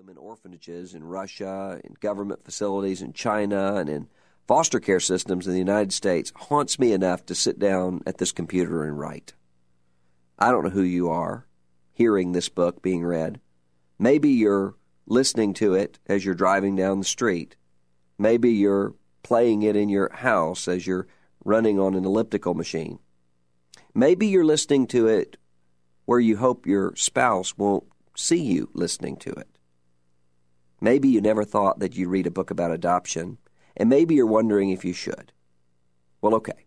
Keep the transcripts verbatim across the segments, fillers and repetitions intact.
them in orphanages in Russia, in government facilities in China, and in foster care systems in the United States haunts me enough to sit down at this computer and write. I don't know who you are hearing this book being read. Maybe you're listening to it as you're driving down the street. Maybe you're playing it in your house as you're running on an elliptical machine. Maybe you're listening to it where you hope your spouse won't see you listening to it. Maybe you never thought that you'd read a book about adoption, and maybe you're wondering if you should. Well, okay.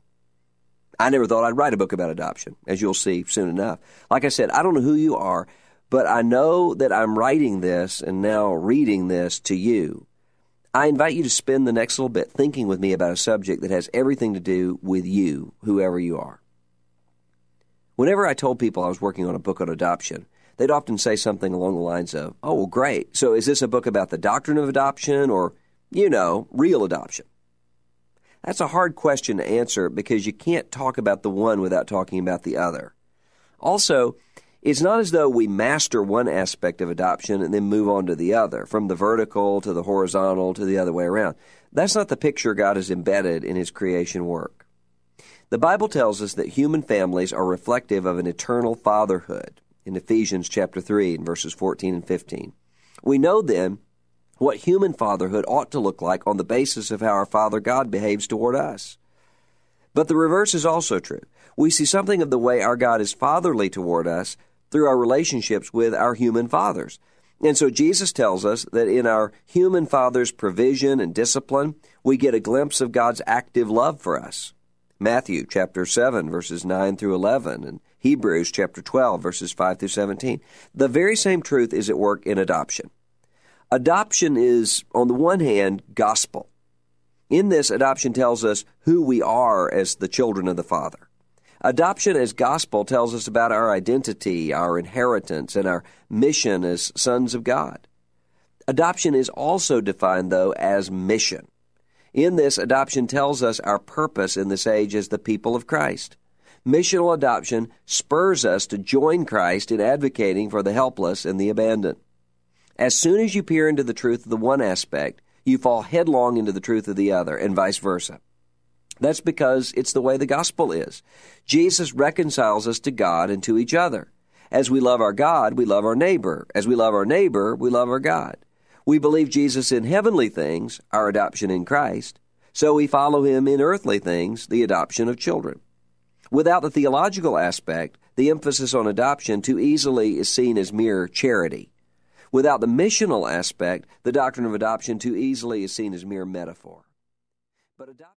I never thought I'd write a book about adoption, as you'll see soon enough. Like I said, I don't know who you are, but I know that I'm writing this and now reading this to you. I invite you to spend the next little bit thinking with me about a subject that has everything to do with you, whoever you are. Whenever I told people I was working on a book on adoption, they'd often say something along the lines of, oh, well, great. So is this a book about the doctrine of adoption or, you know, real adoption? That's a hard question to answer because you can't talk about the one without talking about the other. Also, it's not as though we master one aspect of adoption and then move on to the other, from the vertical to the horizontal to the other way around. That's not the picture God has embedded in His creation work. The Bible tells us that human families are reflective of an eternal fatherhood in Ephesians chapter three and verses fourteen and fifteen. We know then what human fatherhood ought to look like on the basis of how our Father God behaves toward us. But the reverse is also true. We see something of the way our God is fatherly toward us through our relationships with our human fathers. And so Jesus tells us that in our human father's provision and discipline, we get a glimpse of God's active love for us. Matthew chapter seven, verses nine through eleven, and Hebrews chapter twelve, verses five through seventeen. The very same truth is at work in adoption. Adoption is, on the one hand, gospel. In this, adoption tells us who we are as the children of the Father. Adoption as gospel tells us about our identity, our inheritance, and our mission as sons of God. Adoption is also defined, though, as mission. In this, adoption tells us our purpose in this age as the people of Christ. Missional adoption spurs us to join Christ in advocating for the helpless and the abandoned. As soon as you peer into the truth of the one aspect, you fall headlong into the truth of the other, and vice versa. That's because it's the way the gospel is. Jesus reconciles us to God and to each other. As we love our God, we love our neighbor. As we love our neighbor, we love our God. We believe Jesus in heavenly things, our adoption in Christ, so we follow Him in earthly things, the adoption of children. Without the theological aspect, the emphasis on adoption too easily is seen as mere charity. Without the missional aspect, the doctrine of adoption too easily is seen as mere metaphor. But adoption